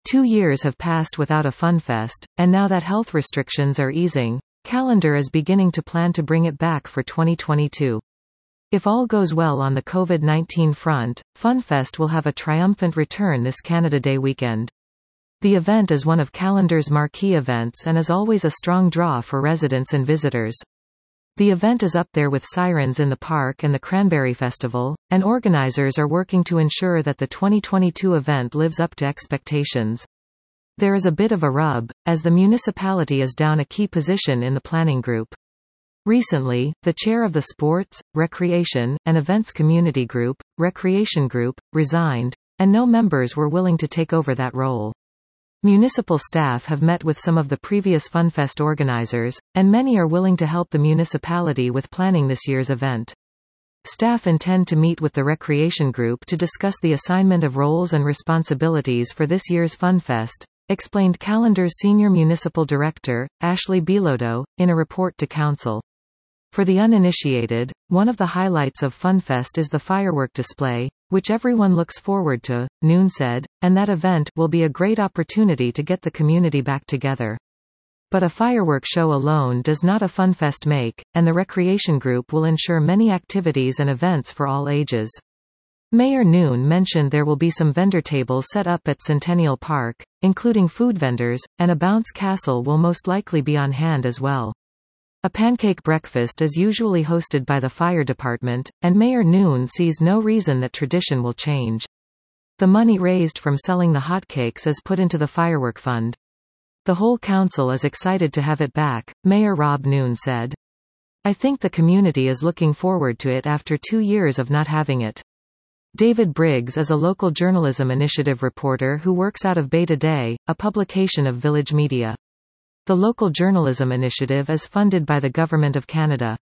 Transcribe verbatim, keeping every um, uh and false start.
Two years have passed without a FunFest, and now that health restrictions are easing, Calendar is beginning to plan to bring it back for twenty twenty-two. If all goes well on the COVID nineteen front, FunFest will have a triumphant return this Canada Day weekend. The event is one of Calendar's marquee events and is always a strong draw for residents and visitors. The event is up there with Sirens in the Park and the Cranberry Festival, and organizers are working to ensure that the twenty twenty-two event lives up to expectations. There is a bit of a rub, as the municipality is down a key position in the planning group. Recently, the chair of the Sports, Recreation, and Events Community Group, Recreation Group, resigned, and no members were willing to take over that role. Municipal staff have met with some of the previous FunFest organizers, and many are willing to help the municipality with planning this year's event. Staff intend to meet with the Recreation Group to discuss the assignment of roles and responsibilities for this year's FunFest, explained Calendar's Senior Municipal Director, Ashley Bilodeau, in a report to Council. For the uninitiated, one of the highlights of FunFest is the firework display, which everyone looks forward to, Noon said, and that event will be a great opportunity to get the community back together. But a firework show alone does not a FunFest make, and the Recreation Group will ensure many activities and events for all ages. Mayor Noon mentioned there will be some vendor tables set up at Centennial Park, including food vendors, and a bounce castle will most likely be on hand as well. A pancake breakfast is usually hosted by the fire department, and Mayor Noon sees no reason that tradition will change. The money raised from selling the hotcakes is put into the firework fund. The whole council is excited to have it back, Mayor Rob Noon said. I think the community is looking forward to it after two years of not having it. David Briggs is a local journalism initiative reporter who works out of Beta Day, a publication of Village Media. The local journalism initiative is funded by the Government of Canada.